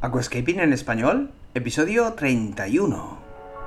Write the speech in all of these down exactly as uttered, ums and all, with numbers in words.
Aquascaping en español, episodio treinta y uno.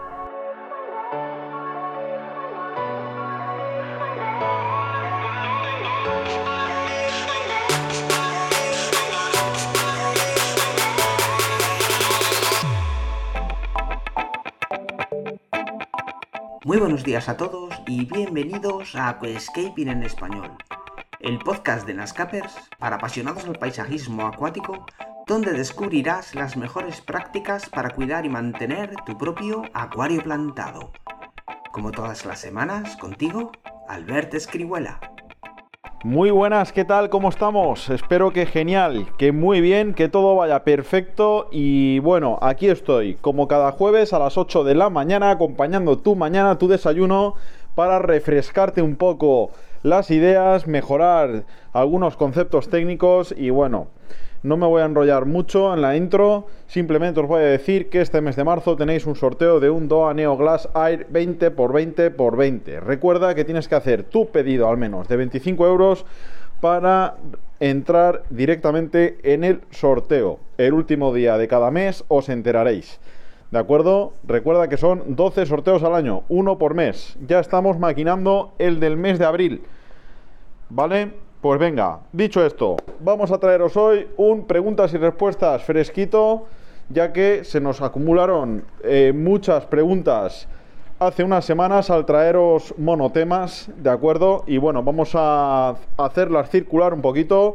Muy buenos días a todos y bienvenidos a Aquascaping en español, el podcast de Nascapers para apasionados del paisajismo acuático, donde descubrirás las mejores prácticas para cuidar y mantener tu propio acuario plantado. Como todas las semanas, contigo, Albert Escrihuela. Muy buenas, ¿qué tal? ¿Cómo estamos? Espero que genial, que muy bien, que todo vaya perfecto. Y bueno, aquí estoy, como cada jueves a las ocho de la mañana, acompañando tu mañana, tu desayuno, para refrescarte un poco las ideas, mejorar algunos conceptos técnicos. Y bueno, no me voy a enrollar mucho en la intro, simplemente os voy a decir que este mes de marzo tenéis un sorteo de un D O A Neo Glass Air veinte por veinte por veinte. Recuerda que tienes que hacer tu pedido al menos de veinticinco euros para entrar directamente en el sorteo. El último día de cada mes os enteraréis. ¿De acuerdo? Recuerda que son doce sorteos al año, uno por mes. Ya estamos maquinando el del mes de abril, ¿vale? Pues venga, dicho esto, vamos a traeros hoy un preguntas y respuestas fresquito, ya que se nos acumularon eh, muchas preguntas hace unas semanas al traeros monotemas, ¿de acuerdo? Y bueno, vamos a hacerlas circular un poquito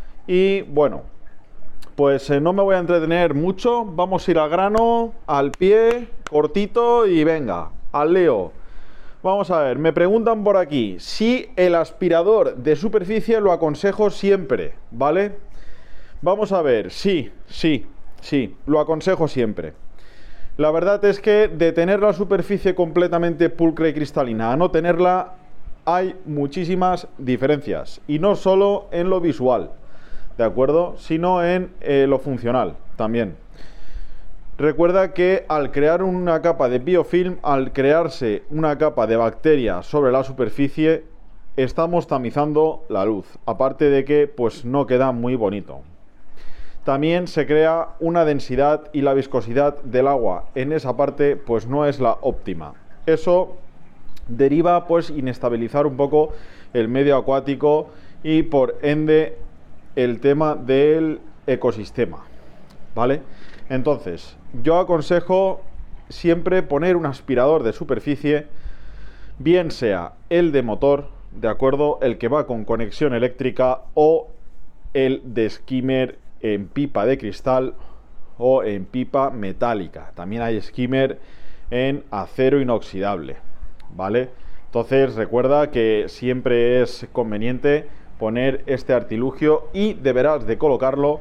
y bueno, pues eh, no me voy a entretener mucho, vamos a ir al grano, al pie, cortito y venga, al lío. Vamos a ver, me preguntan por aquí si el aspirador de superficie lo aconsejo siempre, ¿vale? Vamos a ver, sí, sí, sí, lo aconsejo siempre. La verdad es que de tener la superficie completamente pulcra y cristalina a no tenerla, hay muchísimas diferencias. Y no solo en lo visual, ¿de acuerdo? Sino en eh, lo funcional también. Recuerda que al crear una capa de biofilm, al crearse una capa de bacteria sobre la superficie, estamos tamizando la luz. Aparte de que pues no queda muy bonito. También se crea una densidad y la viscosidad del agua en esa parte pues no es la óptima. Eso deriva pues inestabilizar un poco el medio acuático y por ende el tema del ecosistema, ¿vale? Entonces, yo aconsejo siempre poner un aspirador de superficie, bien sea el de motor, ¿de acuerdo? El que va con conexión eléctrica o el de skimmer en pipa de cristal o en pipa metálica. También hay skimmer en acero inoxidable, ¿vale? Entonces, recuerda que siempre es conveniente poner este artilugio y deberás de colocarlo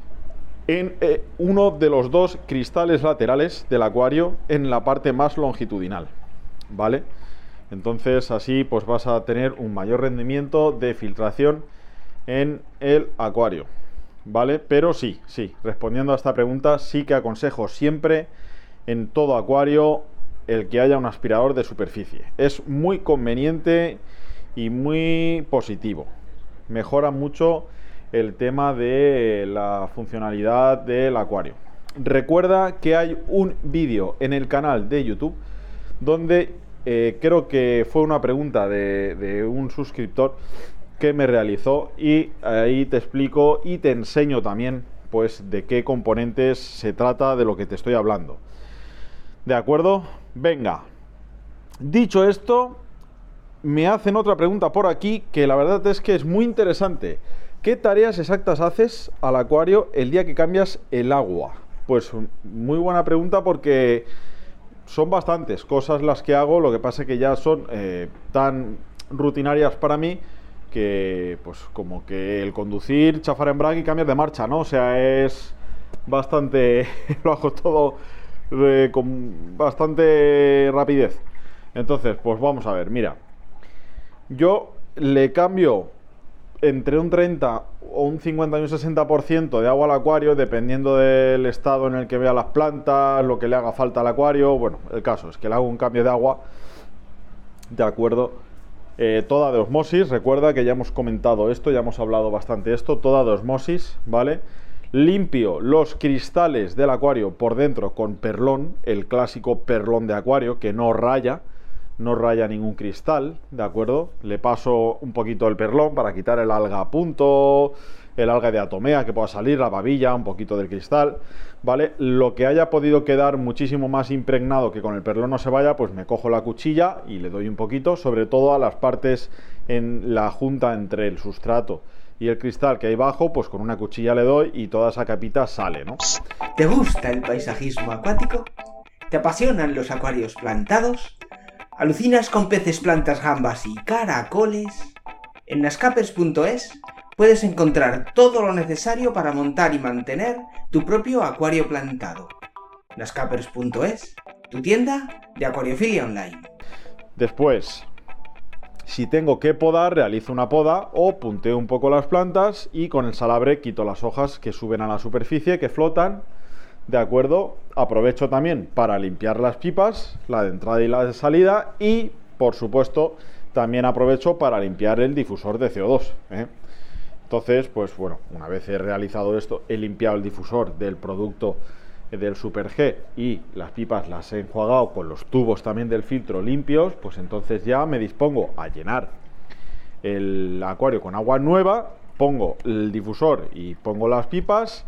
en eh, uno de los dos cristales laterales del acuario en la parte más longitudinal, ¿vale? Entonces así pues vas a tener un mayor rendimiento de filtración en el acuario, ¿vale? Pero sí, sí, respondiendo a esta pregunta, sí que aconsejo siempre en todo acuario el que haya un aspirador de superficie. Es muy conveniente y muy positivo. Mejora mucho el tema de la funcionalidad del acuario. Recuerda que hay un vídeo en el canal de YouTube donde eh, creo que fue una pregunta de, de un suscriptor que me realizó y ahí te explico y te enseño también pues de qué componentes se trata de lo que te estoy hablando. ¿De acuerdo? Venga. Dicho esto, me hacen otra pregunta por aquí que la verdad es que es muy interesante. ¿Qué tareas exactas haces al acuario el día que cambias el agua? Pues muy buena pregunta porque son bastantes cosas las que hago, lo que pasa es que ya son eh, tan rutinarias para mí que pues como que el conducir, chafar embrague y cambiar de marcha, ¿no? O sea, es bastante, lo hago todo eh, con bastante rapidez. Entonces, pues vamos a ver, mira, yo le cambio entre un treinta o un cincuenta y un sesenta por ciento de agua al acuario, dependiendo del estado en el que vea las plantas, lo que le haga falta al acuario. Bueno, el caso es que le hago un cambio de agua, de acuerdo, eh, toda de osmosis. Recuerda que ya hemos comentado esto, ya hemos hablado bastante de esto, toda de osmosis, ¿vale? Limpio los cristales del acuario por dentro con perlón, el clásico perlón de acuario que no raya, no raya ningún cristal, ¿de acuerdo? Le paso un poquito el perlón para quitar el alga a punto, el alga de atomea que pueda salir, la babilla, un poquito del cristal, ¿vale? Lo que haya podido quedar muchísimo más impregnado que con el perlón no se vaya, pues me cojo la cuchilla y le doy un poquito, sobre todo a las partes en la junta entre el sustrato y el cristal que hay bajo, pues con una cuchilla le doy y toda esa capita sale, ¿no? ¿Te gusta el paisajismo acuático? ¿Te apasionan los acuarios plantados? ¿Alucinas con peces, plantas, gambas y caracoles? En nascapers punto es puedes encontrar todo lo necesario para montar y mantener tu propio acuario plantado. nascapers punto es, tu tienda de acuariofilia online. Después, si tengo que podar, realizo una poda o punteo un poco las plantas y con el salabre quito las hojas que suben a la superficie, que flotan, ¿de acuerdo? Aprovecho también para limpiar las pipas, la de entrada y la de salida, y por supuesto también aprovecho para limpiar el difusor de C O dos, ¿eh? Entonces, pues bueno, una vez he realizado esto, he limpiado el difusor del producto del Super G y las pipas las he enjuagado con los tubos también del filtro limpios, pues entonces ya me dispongo a llenar el acuario con agua nueva, pongo el difusor y pongo las pipas,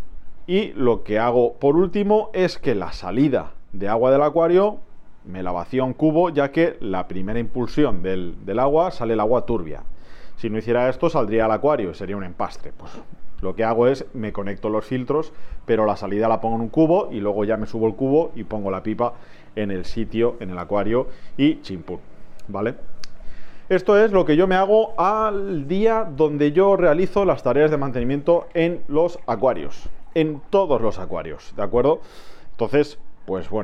y lo que hago por último es que la salida de agua del acuario me la vacío en cubo, ya que la primera impulsión del, del agua sale el agua turbia. Si no hiciera esto saldría al acuario, sería un empastre. Pues lo que hago es me conecto los filtros, pero la salida la pongo en un cubo y luego ya me subo el cubo y pongo la pipa en el sitio, en el acuario, y chimpún, ¿vale? Esto es lo que yo me hago al día donde yo realizo las tareas de mantenimiento en los acuarios, en todos los acuarios, ¿de acuerdo? Entonces, pues bueno,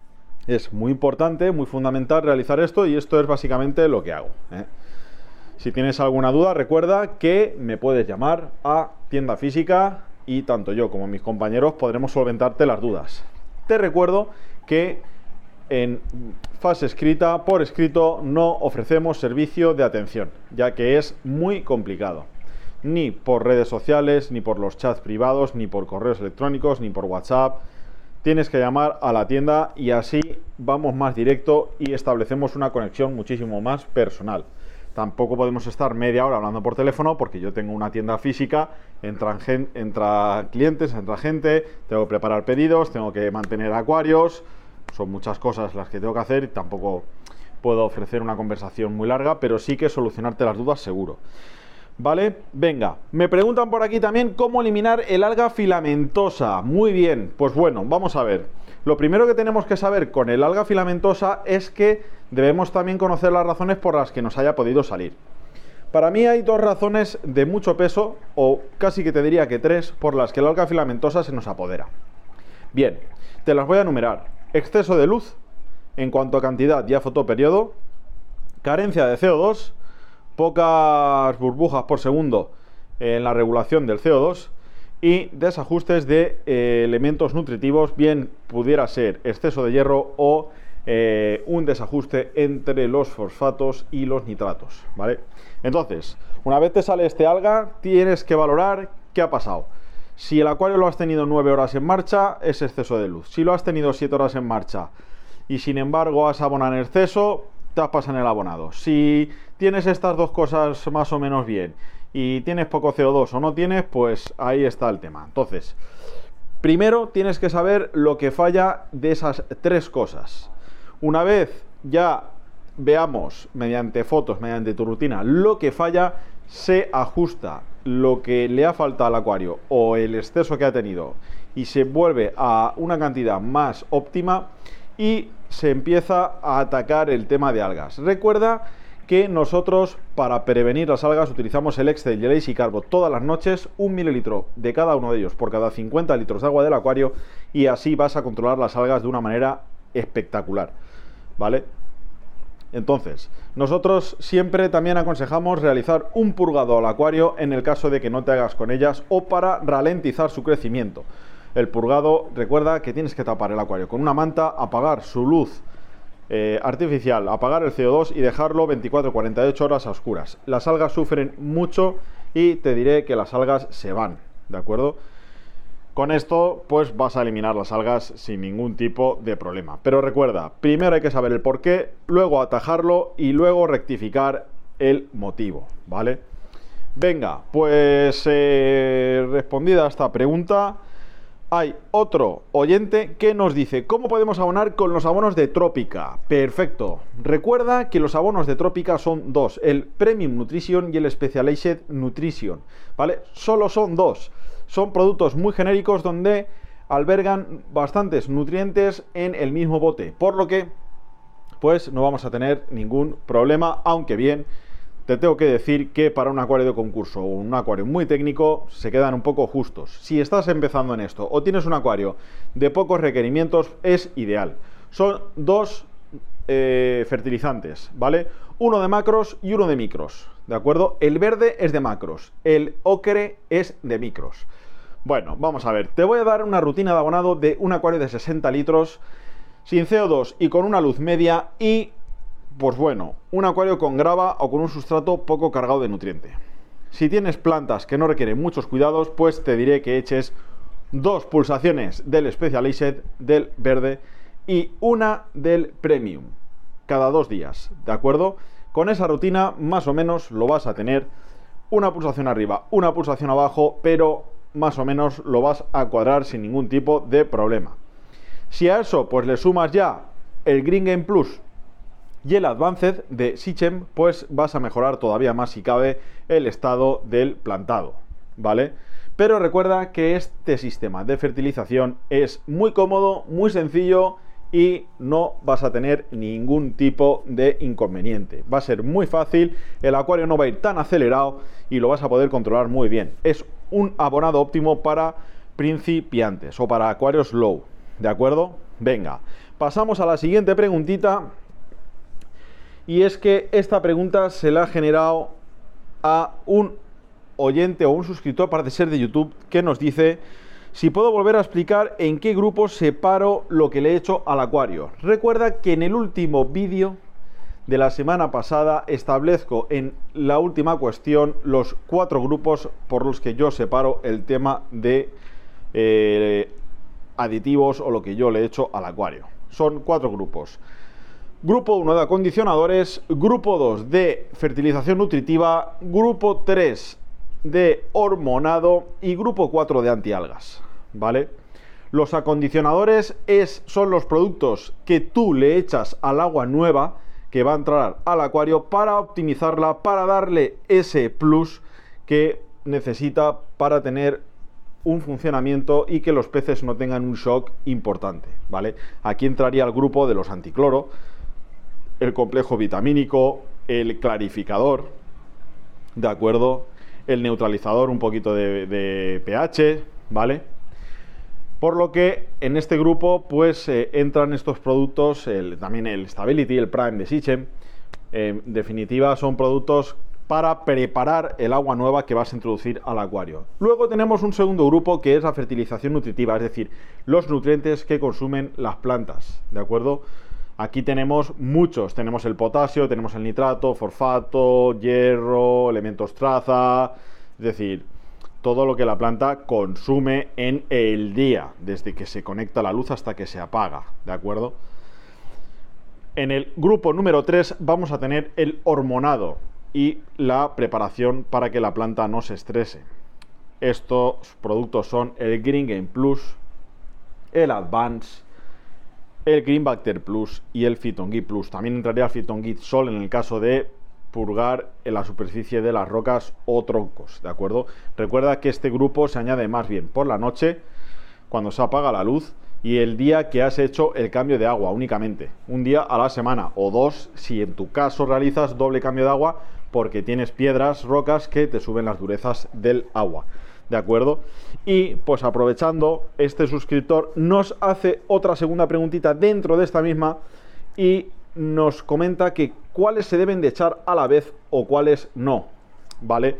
es muy importante, muy fundamental realizar esto, y esto es básicamente lo que hago, ¿eh? Si tienes alguna duda, recuerda que me puedes llamar a tienda física y tanto yo como mis compañeros podremos solventarte las dudas. Te recuerdo que en fase escrita, por escrito, no ofrecemos servicio de atención, ya que es muy complicado. Ni por redes sociales, ni por los chats privados, ni por correos electrónicos, ni por WhatsApp. Tienes que llamar a la tienda y así vamos más directo y establecemos una conexión muchísimo más personal. Tampoco podemos estar media hora hablando por teléfono porque yo tengo una tienda física, entran, gen, entra clientes, entra gente, tengo que preparar pedidos, tengo que mantener acuarios, son muchas cosas las que tengo que hacer y tampoco puedo ofrecer una conversación muy larga, pero sí que solucionarte las dudas seguro. ¿Vale? Venga, me preguntan por aquí también cómo eliminar el alga filamentosa. Muy bien, pues bueno, vamos a ver. Lo primero que tenemos que saber con el alga filamentosa es que debemos también conocer las razones por las que nos haya podido salir. Para mí hay dos razones de mucho peso, o casi que te diría que tres, por las que el alga filamentosa se nos apodera. Bien, te las voy a enumerar. Exceso de luz en cuanto a cantidad y a fotoperiodo, carencia de C O dos, pocas burbujas por segundo en la regulación del C O dos y desajustes de eh, elementos nutritivos, bien pudiera ser exceso de hierro o eh, un desajuste entre los fosfatos y los nitratos, ¿vale? Entonces, una vez te sale este alga, tienes que valorar qué ha pasado. Si el acuario lo has tenido nueve horas en marcha, es exceso de luz. Si lo has tenido siete horas en marcha y sin embargo has abonado en exceso, tapas en el abonado. Si tienes estas dos cosas más o menos bien y tienes poco C O dos o no tienes, pues ahí está el tema. Entonces, primero tienes que saber lo que falla de esas tres cosas. Una vez ya veamos mediante fotos, mediante tu rutina, lo que falla, se ajusta lo que le ha faltado al acuario o el exceso que ha tenido y se vuelve a una cantidad más óptima y se empieza a atacar el tema de algas. Recuerda que nosotros para prevenir las algas utilizamos el Excel y el Easy Carbo todas las noches, un mililitro de cada uno de ellos por cada cincuenta litros de agua del acuario, y así vas a controlar las algas de una manera espectacular, ¿vale? Entonces, nosotros siempre también aconsejamos realizar un purgado al acuario en el caso de que no te hagas con ellas o para ralentizar su crecimiento. El purgado, recuerda que tienes que tapar el acuario con una manta, apagar su luz eh, artificial, apagar el C O dos y dejarlo veinticuatro a cuarenta y ocho horas a oscuras. Las algas sufren mucho y te diré que las algas se van, ¿de acuerdo? Con esto pues vas a eliminar las algas sin ningún tipo de problema. Pero recuerda, primero hay que saber el porqué, luego atajarlo y luego rectificar el motivo, ¿vale? Venga, pues eh, respondida esta pregunta, hay otro oyente que nos dice: ¿cómo podemos abonar con los abonos de Trópica? Perfecto. Recuerda que los abonos de Trópica son dos, el Premium Nutrition y el Specialized Nutrition, ¿vale? Solo son dos. Son productos muy genéricos donde albergan bastantes nutrientes en el mismo bote, por lo que pues no vamos a tener ningún problema, aunque bien te tengo que decir que para un acuario de concurso o un acuario muy técnico se quedan un poco justos. Si estás empezando en esto o tienes un acuario de pocos requerimientos, es ideal. Son dos eh, fertilizantes, ¿vale? Uno de macros y uno de micros, ¿de acuerdo? El verde es de macros, el ocre es de micros. Bueno, vamos a ver, te voy a dar una rutina de abonado de un acuario de sesenta litros, sin C O dos y con una luz media y... pues bueno, un acuario con grava o con un sustrato poco cargado de nutriente. Si tienes plantas que no requieren muchos cuidados, pues te diré que eches dos pulsaciones del Specialized, del verde, y una del Premium, cada dos días, ¿de acuerdo? Con esa rutina más o menos lo vas a tener, una pulsación arriba, una pulsación abajo, pero más o menos lo vas a cuadrar sin ningún tipo de problema. Si a eso pues le sumas ya el Green Game Plus y el Advanced de Sichem, pues vas a mejorar todavía más, si cabe, el estado del plantado, ¿vale? Pero recuerda que este sistema de fertilización es muy cómodo, muy sencillo y no vas a tener ningún tipo de inconveniente. Va a ser muy fácil, el acuario no va a ir tan acelerado y lo vas a poder controlar muy bien. Es un abonado óptimo para principiantes o para acuarios low, ¿de acuerdo? Venga, pasamos a la siguiente preguntita. Y es que esta pregunta se la ha generado a un oyente o un suscriptor, parece ser de YouTube, que nos dice si puedo volver a explicar en qué grupos separo lo que le he hecho al acuario. Recuerda que en el último vídeo de la semana pasada establezco en la última cuestión los cuatro grupos por los que yo separo el tema de eh, aditivos o lo que yo le he hecho al acuario. Son cuatro grupos. Grupo uno de acondicionadores, grupo dos de fertilización nutritiva, grupo tres de hormonado y grupo cuatro de antialgas, ¿vale? Los acondicionadores es, son los productos que tú le echas al agua nueva que va a entrar al acuario para optimizarla, para darle ese plus que necesita para tener un funcionamiento y que los peces no tengan un shock importante, ¿vale? Aquí entraría el grupo de los anticloro, el complejo vitamínico, el clarificador, ¿de acuerdo? El neutralizador, un poquito de, de pH, ¿vale? Por lo que en este grupo pues eh, entran estos productos, el, también el Stability, el Prime de Sichem. Eh, en definitiva son productos para preparar el agua nueva que vas a introducir al acuario. Luego tenemos un segundo grupo que es la fertilización nutritiva, es decir, los nutrientes que consumen las plantas, ¿de acuerdo? Aquí tenemos muchos, tenemos el potasio, tenemos el nitrato, fosfato, hierro, elementos traza, es decir, todo lo que la planta consume en el día, desde que se conecta la luz hasta que se apaga, ¿de acuerdo? En el grupo número tres vamos a tener el hormonado y la preparación para que la planta no se estrese. Estos productos son el Green Game Plus, el Advance, el Green Bacter Plus y el Phyton-Git Plus. También entraría el Phyton-Git Sol en el caso de purgar en la superficie de las rocas o troncos, ¿de acuerdo? Recuerda que este grupo se añade más bien por la noche, cuando se apaga la luz, y el día que has hecho el cambio de agua únicamente. Un día a la semana o dos, si en tu caso realizas doble cambio de agua, porque tienes piedras, rocas que te suben las durezas del agua, ¿de acuerdo? Y pues aprovechando, este suscriptor nos hace otra segunda preguntita dentro de esta misma y nos comenta que cuáles se deben de echar a la vez o cuáles no, ¿vale?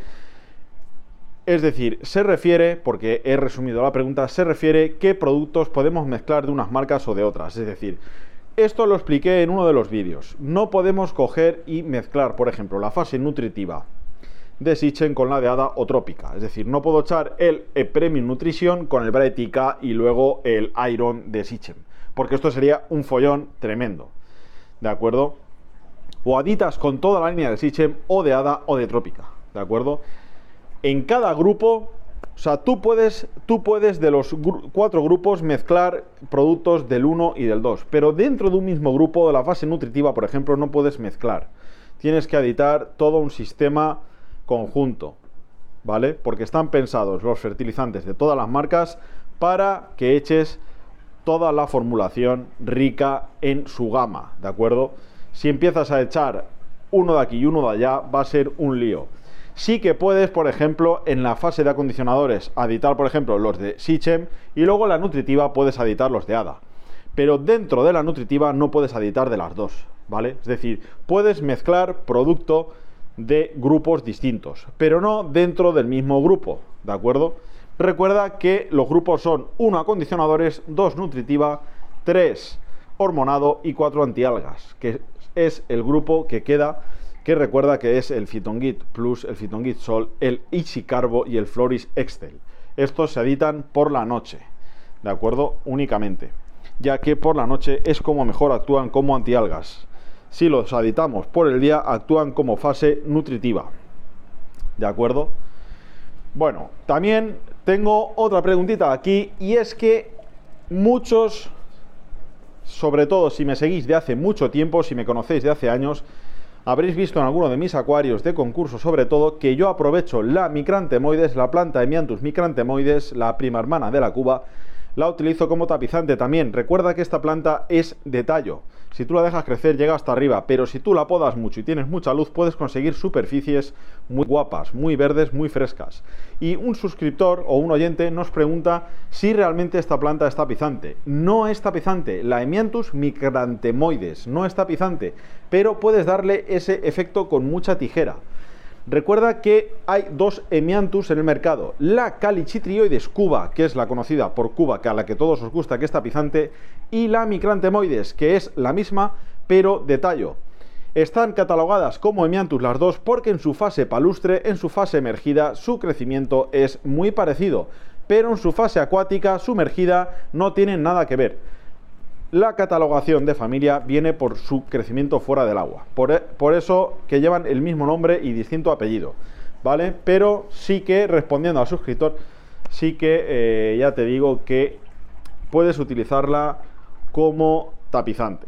Es decir, se refiere, porque he resumido la pregunta, se refiere qué productos podemos mezclar de unas marcas o de otras. Es decir, esto lo expliqué en uno de los vídeos. No podemos coger y mezclar, por ejemplo, la fase nutritiva de Sitchem con la de Ada o Trópica. Es decir, no puedo echar el E-Premium Nutrition con el Bright K y luego el Iron de Sitchem, porque esto sería un follón tremendo, ¿de acuerdo? O aditas con toda la línea de Sitchem o de Ada o de Trópica, ¿de acuerdo? En cada grupo, o sea, tú puedes, tú puedes de los gru- cuatro grupos mezclar productos del uno y del dos, pero dentro de un mismo grupo de la fase nutritiva, por ejemplo, no puedes mezclar. Tienes que aditar todo un sistema conjunto, ¿vale? Porque están pensados los fertilizantes de todas las marcas para que eches toda la formulación rica en su gama, ¿de acuerdo? Si empiezas a echar uno de aquí y uno de allá, va a ser un lío. Sí que puedes, por ejemplo, en la fase de acondicionadores, aditar, por ejemplo, los de Sitchem, y luego en la nutritiva puedes aditar los de Ada. Pero dentro de la nutritiva no puedes aditar de las dos, ¿vale? Es decir, puedes mezclar producto de grupos distintos, pero no dentro del mismo grupo, ¿de acuerdo? Recuerda que los grupos son uno acondicionadores, dos nutritiva, tres hormonado y cuatro antialgas, que es el grupo que queda, que recuerda que es el Phytongit Plus, el Phytongit Sol, el Ichicarbo y el Floris Excel. Estos se aditan por la noche, ¿de acuerdo? Únicamente, ya que por la noche es como mejor actúan como antialgas. Si los aditamos por el día, actúan como fase nutritiva, ¿de acuerdo? Bueno, también tengo otra preguntita aquí, y es que muchos, sobre todo si me seguís de hace mucho tiempo, si me conocéis de hace años, habréis visto en alguno de mis acuarios de concurso, sobre todo, que yo aprovecho la Micranthemoides, la planta Hemianthus Micranthemoides, la prima hermana de la cuba, la utilizo como tapizante también. Recuerda que esta planta es de tallo. Si tú la dejas crecer llega hasta arriba, pero si tú la podas mucho y tienes mucha luz, puedes conseguir superficies muy guapas, muy verdes, muy frescas. Y un suscriptor o un oyente nos pregunta si realmente esta planta es tapizante. No es tapizante, la Hemianthus Micranthemoides no es tapizante, pero puedes darle ese efecto con mucha tijera. Recuerda que hay dos Hemianthus en el mercado, la Calicitrioides cuba, que es la conocida por cuba, que a la que todos os gusta, que es tapizante, y la Micranthemoides, que es la misma, pero de tallo. Están catalogadas como Hemianthus las dos porque en su fase palustre, en su fase emergida, su crecimiento es muy parecido, pero en su fase acuática, sumergida, no tienen nada que ver. La catalogación de familia viene por su crecimiento fuera del agua, por, por eso que llevan el mismo nombre y distinto apellido, ¿vale? Pero sí que, respondiendo al suscriptor, sí que eh, ya te digo que puedes utilizarla como tapizante.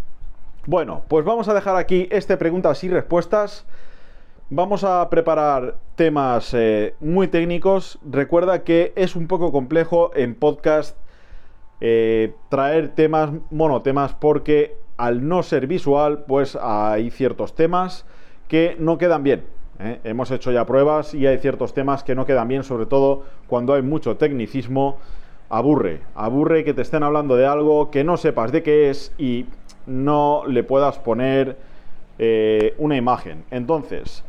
Bueno, pues vamos a dejar aquí este preguntas y respuestas. Vamos a preparar temas eh, muy técnicos. Recuerda que es un poco complejo en podcast Eh, traer temas, monotemas, porque al no ser visual, pues hay ciertos temas que no quedan bien, ¿eh? Hemos hecho ya pruebas y hay ciertos temas que no quedan bien, sobre todo cuando hay mucho tecnicismo. Aburre, aburre que te estén hablando de algo que no sepas de qué es y no le puedas poner eh, una imagen. Entonces,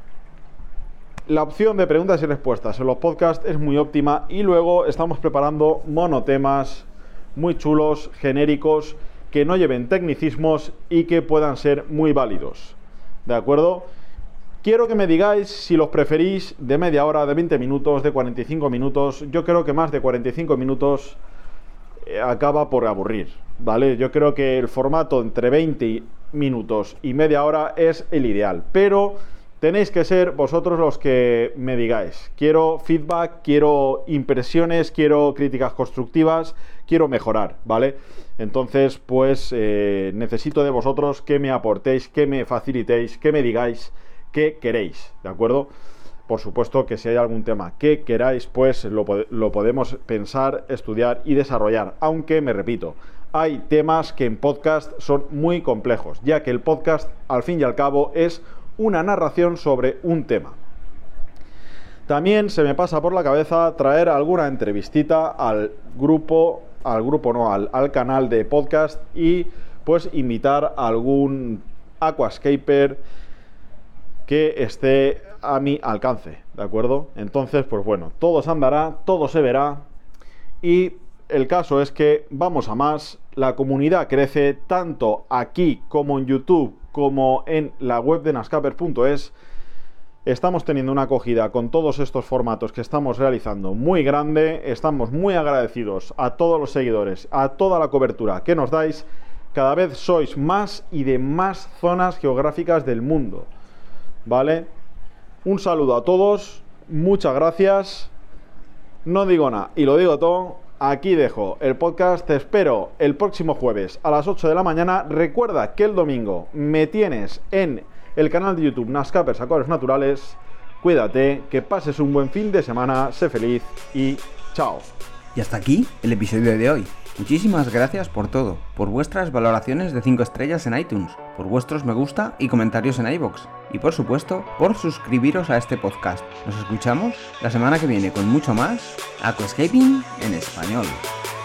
la opción de preguntas y respuestas en los podcasts es muy óptima, y luego estamos preparando monotemas muy chulos, genéricos, que no lleven tecnicismos y que puedan ser muy válidos, ¿de acuerdo? Quiero que me digáis si los preferís de media hora, de veinte minutos, de cuarenta y cinco minutos. Yo creo que más de cuarenta y cinco minutos eh, acaba por aburrir, ¿vale? Yo creo que el formato entre veinte minutos y media hora es el ideal, pero tenéis que ser vosotros los que me digáis. Quiero feedback, quiero impresiones, quiero críticas constructivas, quiero mejorar, ¿vale? Entonces, pues eh, necesito de vosotros que me aportéis, que me facilitéis, que me digáis qué queréis, ¿de acuerdo? Por supuesto que si hay algún tema que queráis, pues lo, lo podemos pensar, estudiar y desarrollar. Aunque, me repito, hay temas que en podcast son muy complejos, ya que el podcast, al fin y al cabo, es una narración sobre un tema. También se me pasa por la cabeza traer alguna entrevistita al grupo, al grupo no, al, al canal de podcast, y pues invitar a algún aquascaper que esté a mi alcance, ¿de acuerdo? Entonces, pues bueno, todo se andará, todo se verá, y el caso es que vamos a más, la comunidad crece tanto aquí como en YouTube, como en la web de nascaper punto es. estamos teniendo una acogida con todos estos formatos que estamos realizando muy grande. Estamos muy agradecidos a todos los seguidores, a toda la cobertura que nos dais. Cada vez sois más y de más zonas geográficas del mundo, ¿vale? Un saludo a todos, muchas gracias. No digo nada y lo digo todo. Aquí dejo el podcast. Te espero el próximo jueves a las ocho de la mañana. Recuerda que el domingo me tienes en el canal de YouTube Nascapers Acuarios Naturales. Cuídate, que pases un buen fin de semana, sé feliz y chao. Y hasta aquí el episodio de hoy. Muchísimas gracias por todo, por vuestras valoraciones de cinco estrellas en iTunes, por vuestros me gusta y comentarios en iVoox, y por supuesto, por suscribiros a este podcast. Nos escuchamos la semana que viene con mucho más Aquascaping en español.